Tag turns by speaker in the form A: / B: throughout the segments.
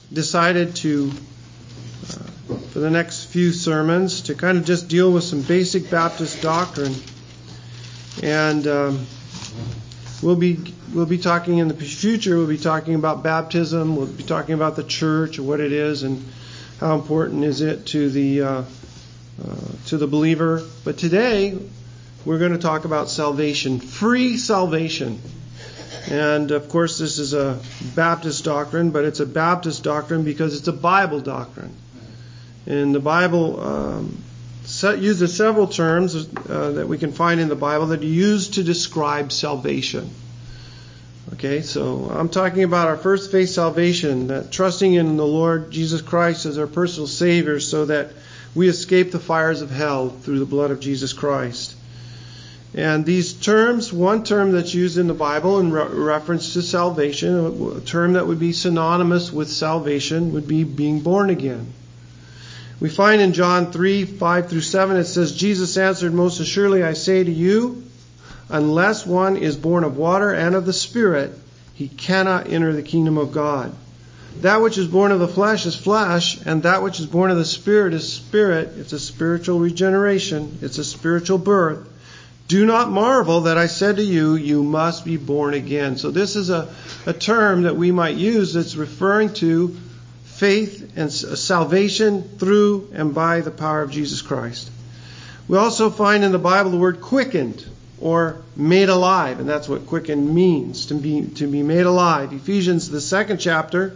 A: decided to, for the next few sermons, to kind of just deal with some basic Baptist doctrine. And we'll be talking in the future, we'll be talking about baptism, we'll be talking about the church, what it is, and how important is it to the believer. But today, we're going to talk about salvation, free salvation. And of course, this is a Baptist doctrine, but it's a Baptist doctrine because it's a Bible doctrine. And the Bible uses several terms that we can find in the Bible that are used to describe salvation. Okay, so I'm talking about our first faith salvation, that trusting in the Lord Jesus Christ as our personal Savior so that we escape the fires of hell through the blood of Jesus Christ. And these terms, one term that's used in the Bible in reference to salvation, a term that would be synonymous with salvation, would be being born again. We find in John 3:5-7, it says, Jesus answered, "Most assuredly I say to you, unless one is born of water and of the Spirit, he cannot enter the kingdom of God. That which is born of the flesh is flesh, and that which is born of the Spirit is spirit." It's a spiritual regeneration. It's a spiritual birth. "Do not marvel that I said to you, you must be born again." So this is a term that we might use that's referring to faith and salvation through and by the power of Jesus Christ. We also find in the Bible the word quickened or made alive, and that's what quickened means, to be made alive. Ephesians, the 2nd chapter,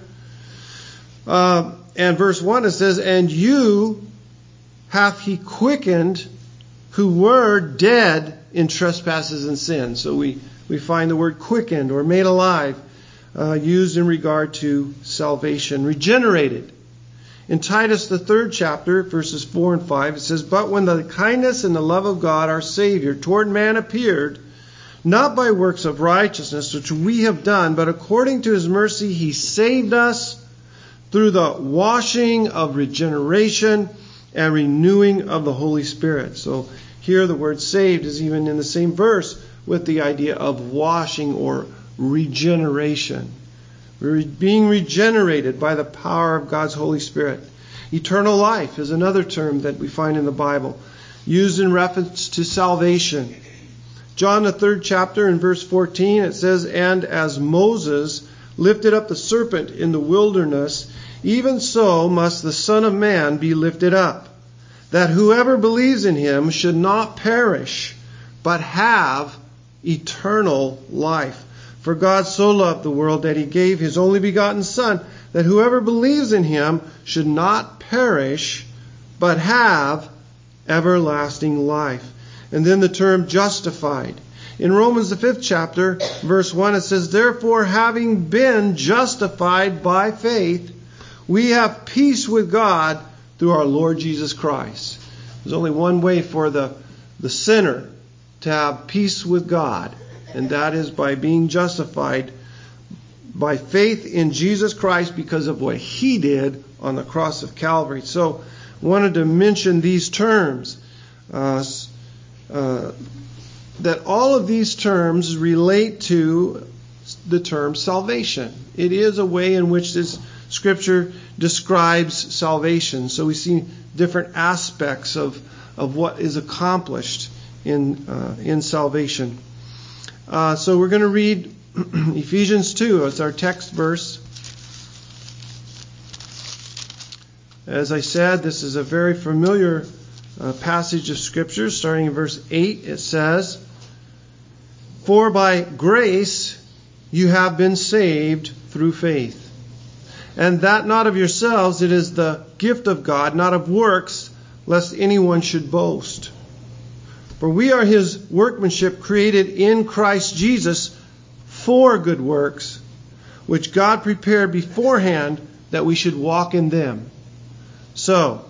A: and verse 1, it says, "And you hath he quickened who were dead in trespasses and sins." So we find the word quickened or made alive used in regard to salvation. Regenerated. In Titus, the 3rd chapter, verses 4 and 5, it says, "But when the kindness and the love of God, our Savior, toward man appeared, not by works of righteousness which we have done, but according to his mercy he saved us through the washing of regeneration and renewing of the Holy Spirit." So here the word saved is even in the same verse with the idea of washing or regeneration. We're being regenerated by the power of God's Holy Spirit. Eternal life is another term that we find in the Bible, used in reference to salvation. John, the 3rd chapter, in verse 14, it says, "And as Moses lifted up the serpent in the wilderness, even so must the Son of Man be lifted up, that whoever believes in him should not perish, but have eternal life. For God so loved the world that he gave his only begotten Son, that whoever believes in him should not perish, but have everlasting life." And then the term justified. In Romans, the 5th chapter, verse 1, it says, "Therefore, having been justified by faith, we have peace with God through our Lord Jesus Christ." There's only one way for the sinner to have peace with God, and that is by being justified by faith in Jesus Christ because of what he did on the cross of Calvary. So I wanted to mention these terms, that all of these terms relate to the term salvation. It is a way in which this Scripture describes salvation. So we see different aspects of what is accomplished in salvation. So we're going to read Ephesians 2 as our text verse. As I said, this is a very familiar passage of Scripture. Starting in verse 8, it says, "For by grace you have been saved through faith. And that not of yourselves, it is the gift of God, not of works, lest anyone should boast. For we are his workmanship, created in Christ Jesus for good works, which God prepared beforehand that we should walk in them." So,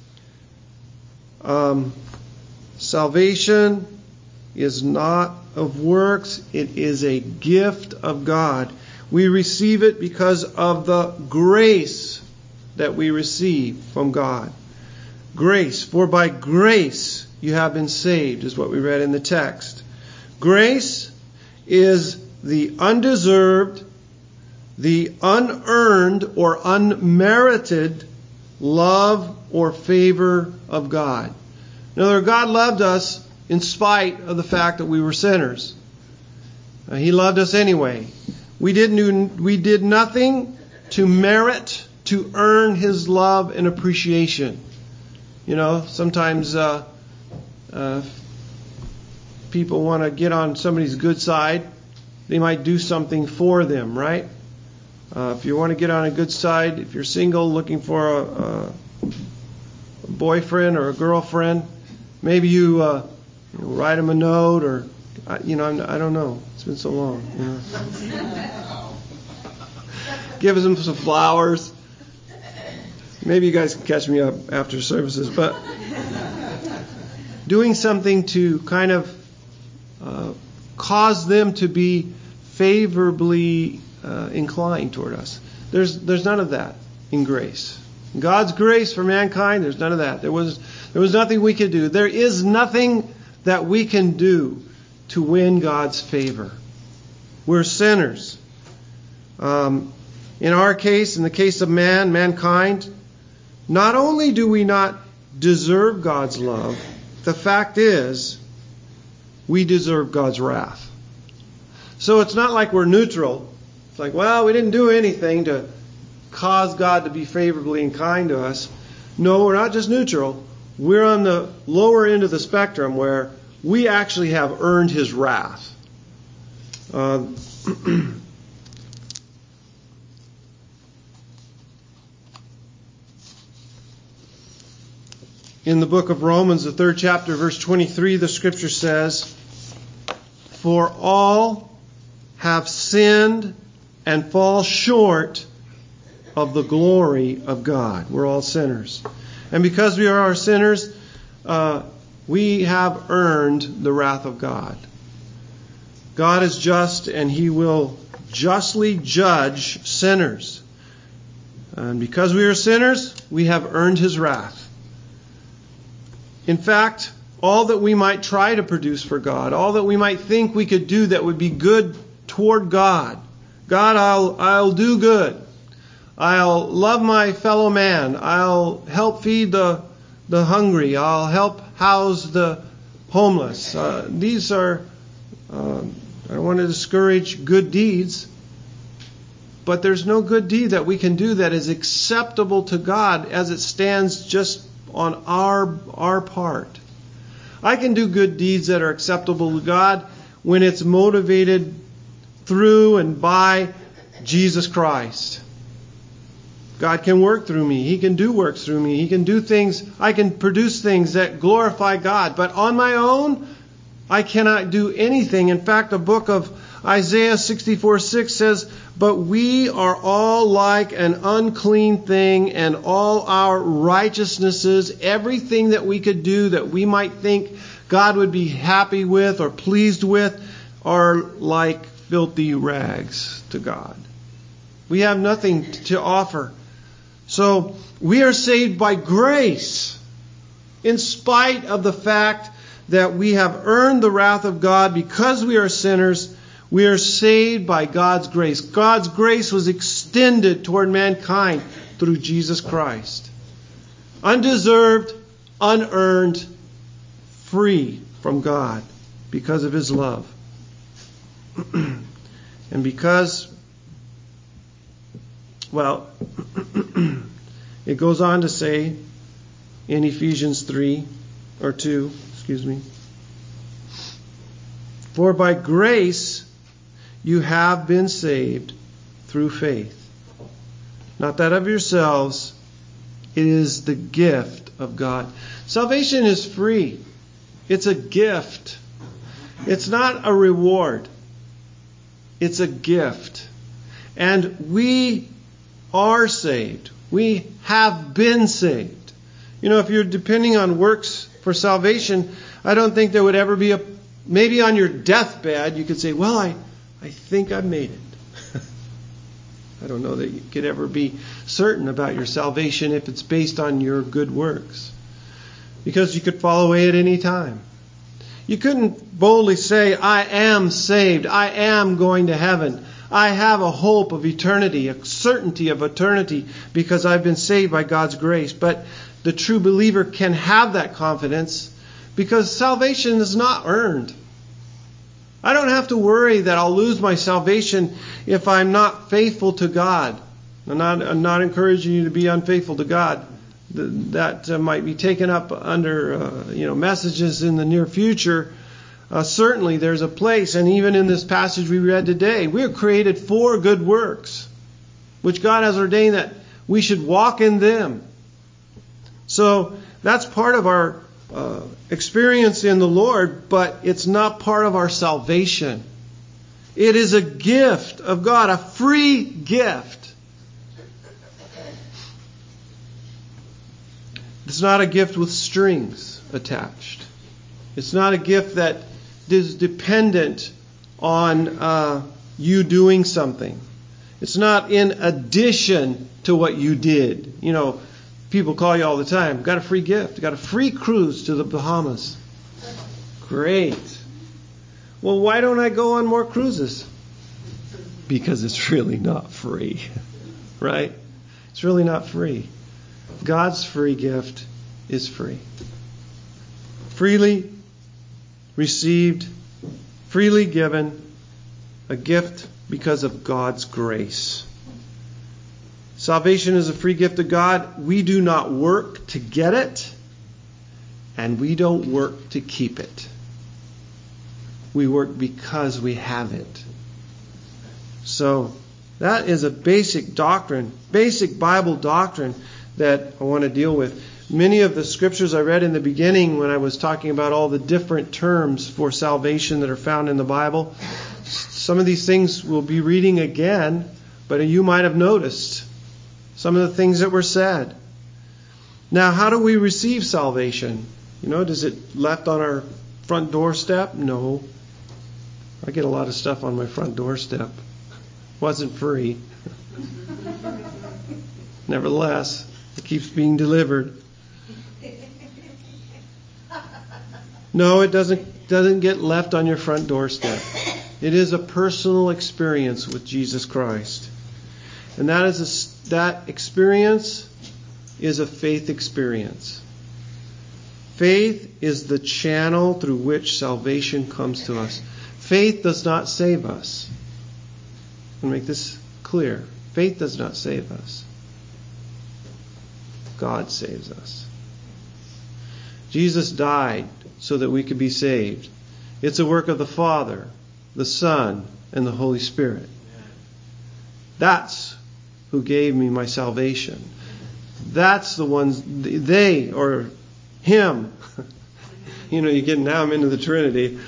A: salvation is not of works, it is a gift of God. We receive it because of the grace that we receive from God. Grace. For by grace you have been saved, is what we read in the text. Grace is the undeserved, the unearned or unmerited love or favor of God. In other words, God loved us in spite of the fact that we were sinners. He loved us anyway. We did nothing to merit, to earn His love and appreciation. You know, sometimes people want to get on somebody's good side. They might do something for them, right? If you want to get on a good side, if you're single looking for a boyfriend or a girlfriend, maybe you write them a note, or I don't know. It's been so long. Give them some flowers. Maybe you guys can catch me up after services, but doing something to kind of cause them to be favorably inclined toward us. There's none of that in grace. In God's grace for mankind, there's none of that. There was nothing we could do. There is nothing that we can do to win God's favor. We're sinners. In our case, in the case of mankind, not only do we not deserve God's love, the fact is, we deserve God's wrath. So it's not like we're neutral. It's like, well, we didn't do anything to cause God to be favorably inclined to us. No, we're not just neutral. We're on the lower end of the spectrum where we actually have earned His wrath. In the book of Romans, the 3rd chapter, verse 23, the Scripture says, "For all have sinned and fall short of the glory of God." We're all sinners. And because we are sinners, we have earned the wrath of God. God is just, and He will justly judge sinners. And because we are sinners, we have earned His wrath. In fact, all that we might try to produce for God, all that we might think we could do that would be good toward God. God, I'll do good. I'll love my fellow man. I'll help feed the hungry. I'll help house the homeless. These are, I don't want to discourage good deeds, but there's no good deed that we can do that is acceptable to God as it stands just on our part. I can do good deeds that are acceptable to God when it's motivated through and by Jesus Christ. God can work through me. He can do works through me. He can do things. I can produce things that glorify God. But on my own, I cannot do anything. In fact, the book of Isaiah 64:6 says, "But we are all like an unclean thing, and all our righteousnesses," everything that we could do that we might think God would be happy with or pleased with, are like filthy rags to God. We have nothing to offer. So we are saved by grace, in spite of the fact that we have earned the wrath of God because we are sinners. We are saved by God's grace. God's grace was extended toward mankind through Jesus Christ. Undeserved, unearned, free from God because of His love. And because, well, it goes on to say in Ephesians 2, "For by grace you have been saved through faith. Not that of yourselves, it is the gift of God." Salvation is free. It's a gift. It's not a reward. It's a gift. And we are saved. We have been saved. You know, if you're depending on works for salvation, I don't think there would ever be maybe on your deathbed you could say, well, I think I made it. I don't know that you could ever be certain about your salvation if it's based on your good works. Because you could fall away at any time. You couldn't boldly say, I am saved. I am going to heaven. I have a hope of eternity, a certainty of eternity, because I've been saved by God's grace. But the true believer can have that confidence because salvation is not earned. I don't have to worry that I'll lose my salvation if I'm not faithful to God. I'm not encouraging you to be unfaithful to God. That might be taken up under messages in the near future. Certainly there's a place, and even in this passage we read today, we are created for good works, which God has ordained that we should walk in them. So that's part of our experience in the Lord, but it's not part of our salvation. It is a gift of God, a free gift. It's not a gift with strings attached. It's not a gift that is dependent on you doing something. It's not in addition to what you did. You know, people call you all the time, got a free gift, got a free cruise to the Bahamas. Great. Well, why don't I go on more cruises? Because it's really not free. Right? It's really not free. God's free gift is free. Freely received, freely given, a gift because of God's grace. Salvation is a free gift of God. We do not work to get it, and we don't work to keep it. We work because we have it. So that is a basic doctrine, basic Bible doctrine that I want to deal with. Many of the scriptures I read in the beginning when I was talking about all the different terms for salvation that are found in the Bible, some of these things we'll be reading again, but you might have noticed some of the things that were said. Now, how do we receive salvation? Does it left on our front doorstep? No. I get a lot of stuff on my front doorstep. Wasn't free. Nevertheless, it keeps being delivered. No, it doesn't get left on your front doorstep. It is a personal experience with Jesus Christ. And that experience is a faith experience. Faith is the channel through which salvation comes to us. Faith does not save us. I'll make this clear. Faith does not save us. God saves us. Jesus died so that we could be saved. It's a work of the Father, the Son, and the Holy Spirit. That's who gave me my salvation. That's the ones, they or him. Now I'm into the Trinity.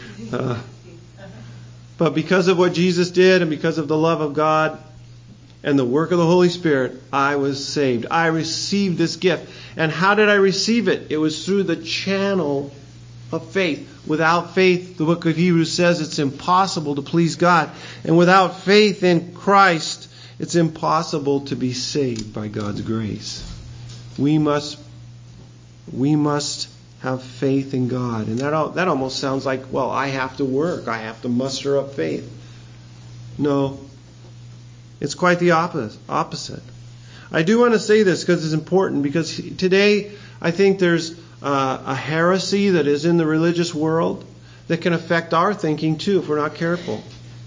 A: But because of what Jesus did and because of the love of God and the work of the Holy Spirit, I was saved. I received this gift. And how did I receive it? It was through the channel of faith. Without faith, the book of Hebrews says it's impossible to please God. And without faith in Christ, it's impossible to be saved by God's grace. We must have faith in God. And that almost sounds like, well, I have to work. I have to muster up faith. No. It's quite the opposite. I do want to say this because it's important, because today I think there's a heresy that is in the religious world that can affect our thinking too if we're not careful.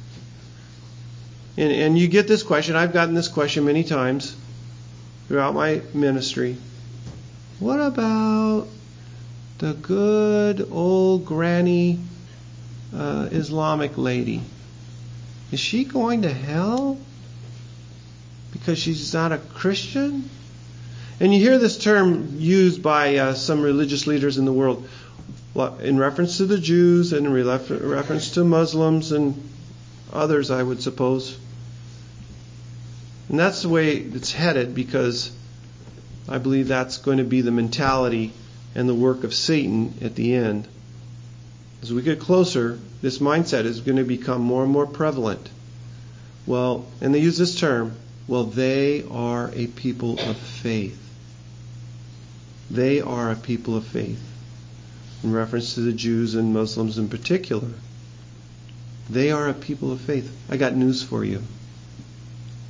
A: And you get this question. I've gotten this question many times throughout my ministry. What about the good old granny Islamic lady? Is she going to hell because she's not a Christian? And you hear this term used by some religious leaders in the world in reference to the Jews and in reference to Muslims and others, I would suppose. And that's the way it's headed, because I believe that's going to be the mentality and the work of Satan at the end. As we get closer, this mindset is going to become more and more prevalent. Well, and they use this term, well, they are a people of faith. They are a people of faith. In reference to the Jews and Muslims in particular. They are a people of faith. I got news for you.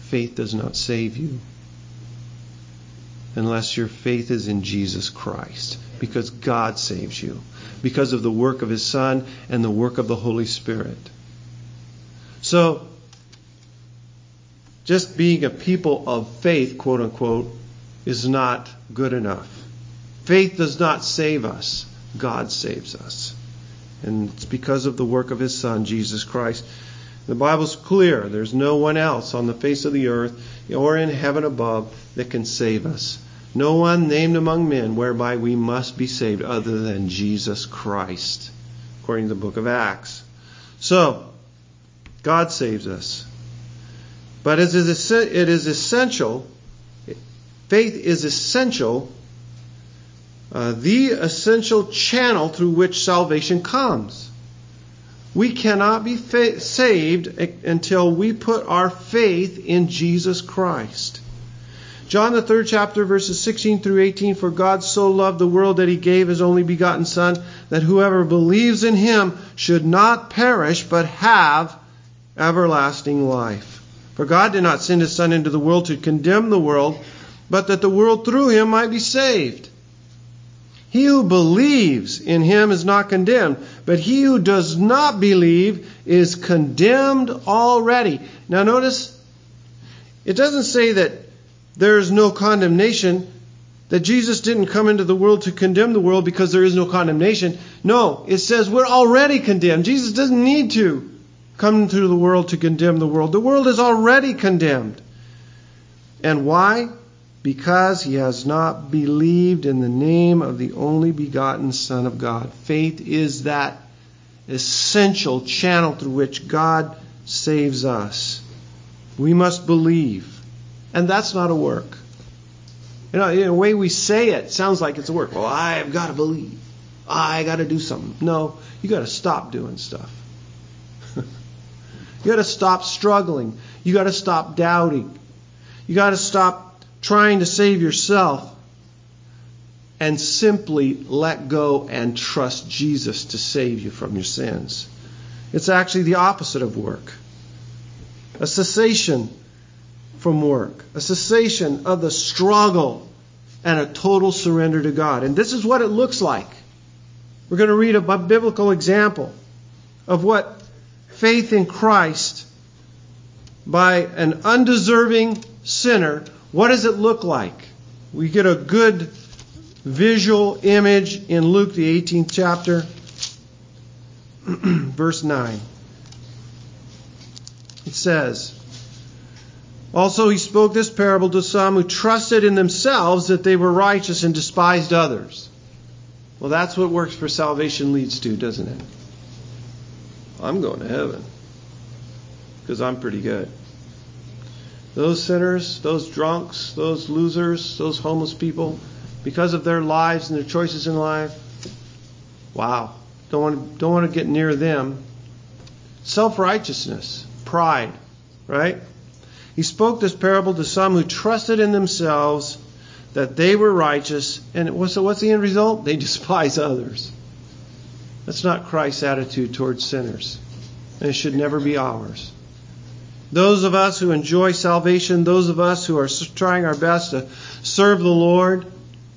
A: faith does not save you unless your faith is in Jesus Christ, because God saves you, because of the work of His Son and the work of the Holy Spirit. So, just being a people of faith, quote unquote, is not good enough. Faith does not save us. God saves us. And it's because of the work of His Son, Jesus Christ. The Bible's clear. There's no one else on the face of the earth or in heaven above that can save us. No one named among men whereby we must be saved other than Jesus Christ, according to the book of Acts. So, God saves us. But it is essential, faith is essential, the essential channel through which salvation comes. We cannot be saved until we put our faith in Jesus Christ. John the 3rd chapter, verses 16 through 18, for God so loved the world that He gave His only begotten Son, that whoever believes in Him should not perish, but have everlasting life. For God did not send His Son into the world to condemn the world, but that the world through Him might be saved. He who believes in Him is not condemned, but he who does not believe is condemned already. Now notice, it doesn't say that there is no condemnation, that Jesus didn't come into the world to condemn the world because there is no condemnation. No, it says we're already condemned. Jesus doesn't need to come into the world to condemn the world. The world is already condemned. And why? Because he has not believed in the name of the only begotten Son of God. Faith is that essential channel through which God saves us. We must believe. And that's not a work. You know, in the way we say it, sounds like it's a work. Well, I've got to believe. I got to do something. No, you got to stop doing stuff. You got to stop struggling. You got to stop doubting. You got to stop trying to save yourself and simply let go and trust Jesus to save you from your sins. It's actually the opposite of work. A cessation from work. A cessation of the struggle and a total surrender to God. And this is what it looks like. We're going to read a biblical example of what faith in Christ by an undeserving sinner, what does it look like? We get a good visual image in Luke the 18th chapter, verse 9. It says, also he spoke this parable to some who trusted in themselves that they were righteous and despised others. Well, that's what works for salvation leads to, doesn't it? I'm going to heaven because I'm pretty good. Those sinners, those drunks, those losers, those homeless people, because of their lives and their choices in life, wow, don't want to get near them. Self-righteousness, pride, right? He spoke this parable to some who trusted in themselves that they were righteous, and so what's the end result? They despise others. That's not Christ's attitude towards sinners, and it should never be ours. Those of us who enjoy salvation, those of us who are trying our best to serve the Lord,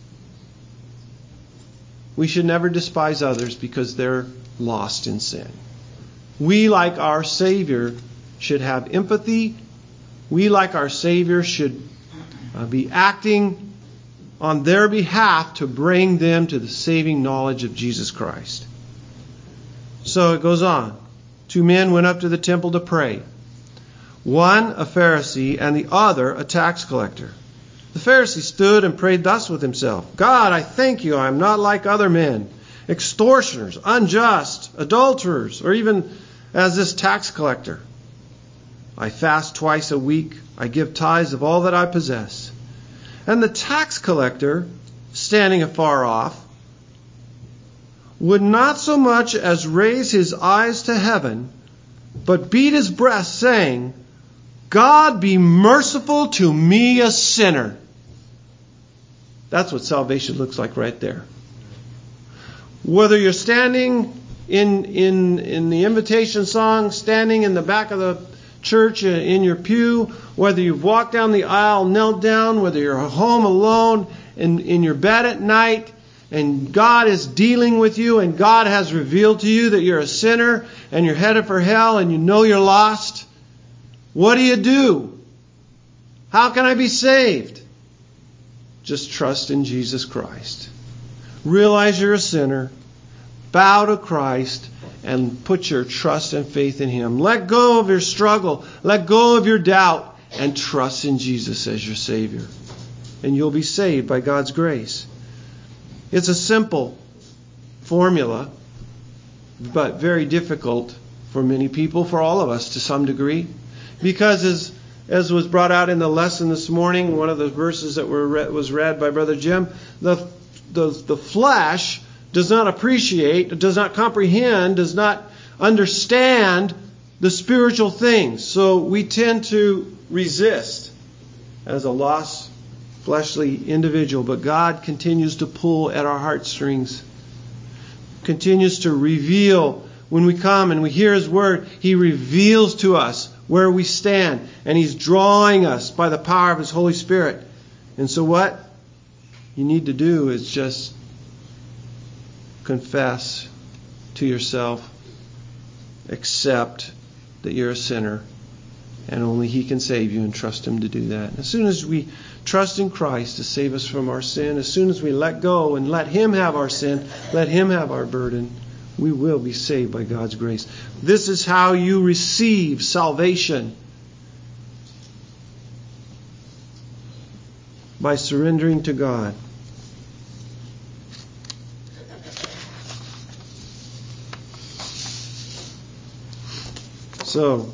A: we should never despise others because they're lost in sin. We, like our Savior, should have empathy. We, like our Savior, should be acting on their behalf to bring them to the saving knowledge of Jesus Christ. So it goes on. 2 men went up to the temple to pray. One a Pharisee and the other a tax collector. The Pharisee stood and prayed thus with himself, God, I thank you, I am not like other men, extortioners, unjust, adulterers, or even as this tax collector. I fast twice a week. I give tithes of all that I possess. And the tax collector, standing afar off, would not so much as raise his eyes to heaven, but beat his breast, saying, God be merciful to me, a sinner. That's what salvation looks like right there. Whether you're standing in the invitation song, standing in the back of the church in your pew, whether you've walked down the aisle, knelt down, whether you're home alone in your bed at night, and God is dealing with you, and God has revealed to you that you're a sinner and you're headed for hell and you know you're lost. What do? How can I be saved? Just trust in Jesus Christ. Realize you're a sinner. Bow to Christ and put your trust and faith in Him. Let go of your struggle. Let go of your doubt and trust in Jesus as your Savior. And you'll be saved by God's grace. It's a simple formula, but very difficult for many people, for all of us to some degree. Because as was brought out in the lesson this morning, one of the verses that was read by Brother Jim, the flesh does not appreciate, does not comprehend, does not understand the spiritual things. So we tend to resist as a lost fleshly individual. But God continues to pull at our heartstrings, continues to reveal. When we come and we hear His Word, He reveals to us where we stand. And He's drawing us by the power of His Holy Spirit. And so what you need to do is just confess to yourself, accept that you're a sinner, and only He can save you, and trust Him to do that. As soon as we trust in Christ to save us from our sin, as soon as we let go and let Him have our sin, let Him have our burden, we will be saved by God's grace. This is how you receive salvation. By surrendering to God. So,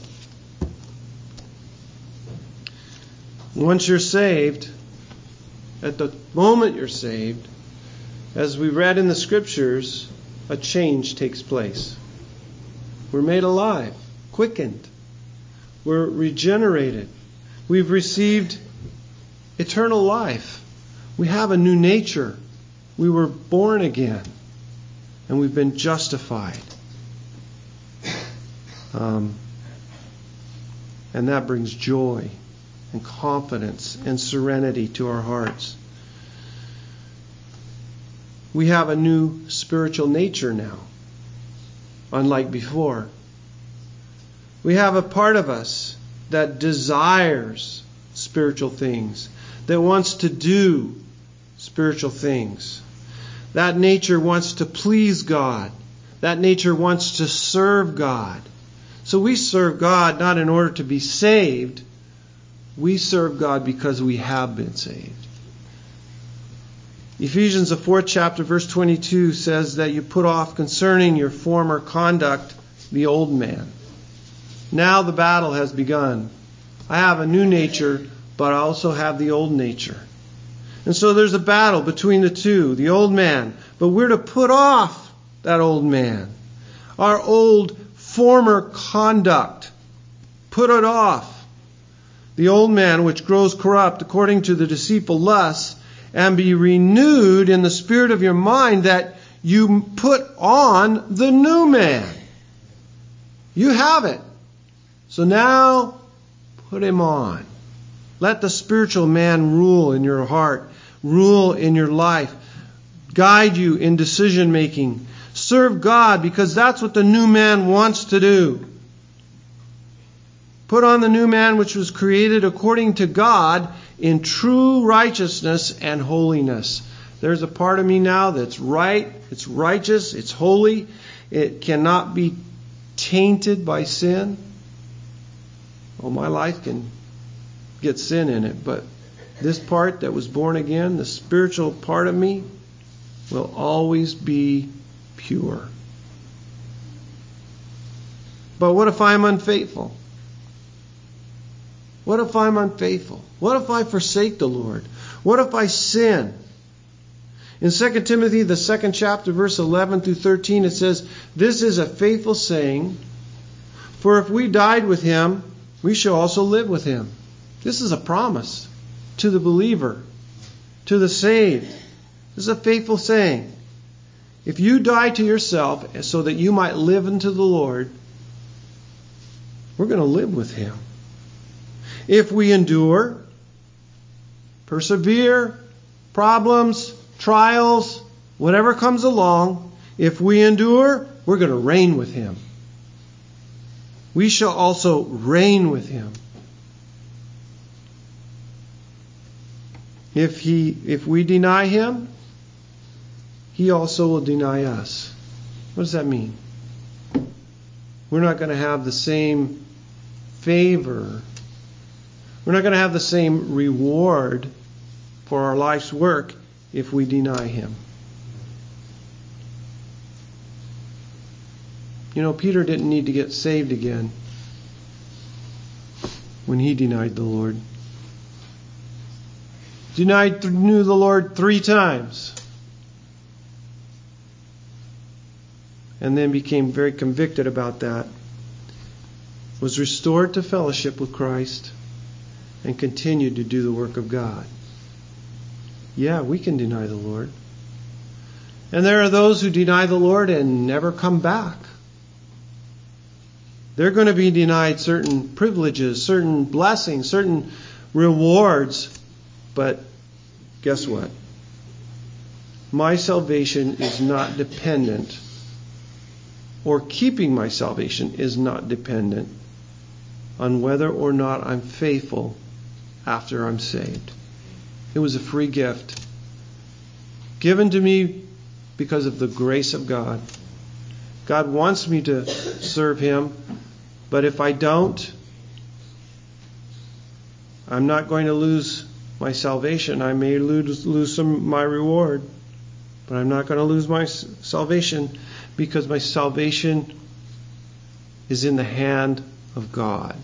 A: once you're saved, at the moment you're saved, as we read in the Scriptures, a change takes place. We're made alive, quickened. We're regenerated. We've received eternal life. We have a new nature. We were born again. And we've been justified. And that brings joy and confidence and serenity to our hearts. We have a new spiritual nature now, unlike before. We have a part of us that desires spiritual things, that wants to do spiritual things. That nature wants to please God. That nature wants to serve God. So we serve God not in order to be saved. We serve God because we have been saved. Ephesians, the 4th chapter, verse 22 says that you put off concerning your former conduct the old man. Now the battle has begun. I have a new nature, but I also have the old nature. And so there's a battle between the two, the old man. But we're to put off that old man. Our old former conduct. Put it off. The old man which grows corrupt according to the deceitful lusts, and be renewed in the spirit of your mind, that you put on the new man. You have it. So now put him on. Let the spiritual man rule in your heart, rule in your life, guide you in decision making. Serve God, because that's what the new man wants to do. Put on the new man which was created according to God in true righteousness and holiness. There's a part of me now that's right, it's righteous, it's holy. It cannot be tainted by sin. Well, my life can get sin in it, but this part that was born again, the spiritual part of me, will always be pure. But what if I'm unfaithful? What if I'm unfaithful? What if I forsake the Lord? What if I sin? In 2 Timothy, the 2nd chapter, verse 11 through 13, it says, "This is a faithful saying, for if we died with Him, we shall also live with Him." This is a promise to the believer, to the saved. This is a faithful saying. If you die to yourself so that you might live unto the Lord, we're going to live with Him. If we endure, persevere, problems, trials, whatever comes along, if we endure, we're going to reign with Him. We shall also reign with Him. If we deny Him, He also will deny us. What does that mean? We're not going to have the same favor. We're not going to have the same reward for our life's work if we deny Him. You know, Peter didn't need to get saved again when he denied the Lord. Knew the Lord 3 times. And then became very convicted about that. Was restored to fellowship with Christ and continued to do the work of God. Yeah, we can deny the Lord. And there are those who deny the Lord and never come back. They're going to be denied certain privileges, certain blessings, certain rewards. But guess what? My salvation is not dependent, or keeping my salvation is not dependent on whether or not I'm faithful after I'm saved. It was a free gift given to me because of the grace of God. God wants me to serve Him, but if I don't, I'm not going to lose my salvation. I may lose some of my reward, but I'm not going to lose my salvation because my salvation is in the hand of God.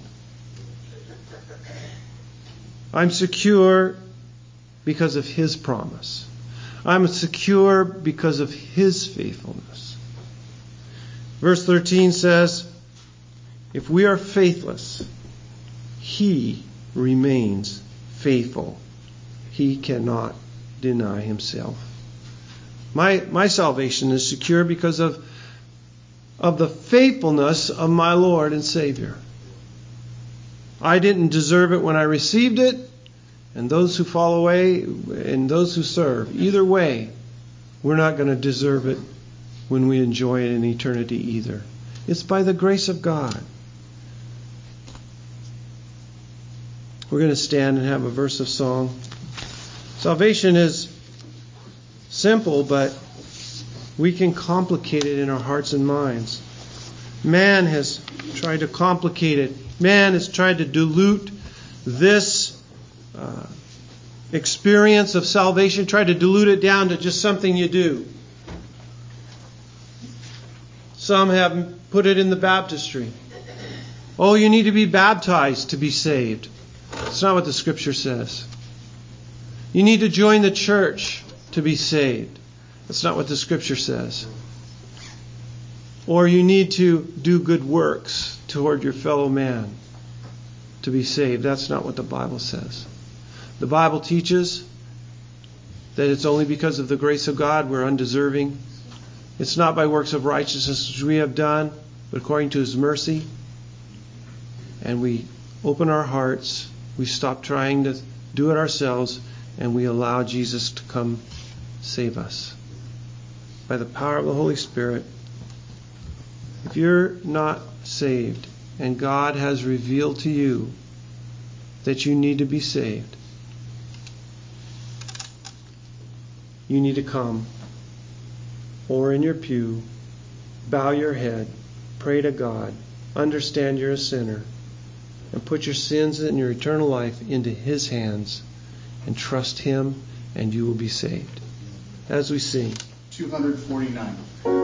A: I'm secure because of His promise. I'm secure because of His faithfulness. Verse 13 says, if we are faithless, He remains faithful. He cannot deny Himself. My salvation is secure because of the faithfulness of my Lord and Savior. I didn't deserve it when I received it, and those who fall away and those who serve, either way, we're not going to deserve it when we enjoy it in eternity either. It's by the grace of God. We're going to stand and have a verse of song. Salvation is simple, but we can complicate it in our hearts and minds. Man has tried to complicate it. Man has tried to dilute this experience of salvation, tried to dilute it down to just something you do. Some have put it in the baptistry. Oh, you need to be baptized to be saved. That's not what the Scripture says. You need to join the church to be saved. That's not what the Scripture says. Or you need to do good works toward your fellow man to be saved. That's not what the Bible says. The Bible teaches that it's only because of the grace of God we're undeserving. It's not by works of righteousness which we have done, but according to His mercy. And we open our hearts. We stop trying to do it ourselves, and we allow Jesus to come save us. By the power of the Holy Spirit. If you're not saved, and God has revealed to you that you need to be saved, you need to come, or in your pew, bow your head, pray to God, understand you're a sinner, and put your sins and your eternal life into His hands, and trust Him, and you will be saved. As we sing.
B: 249.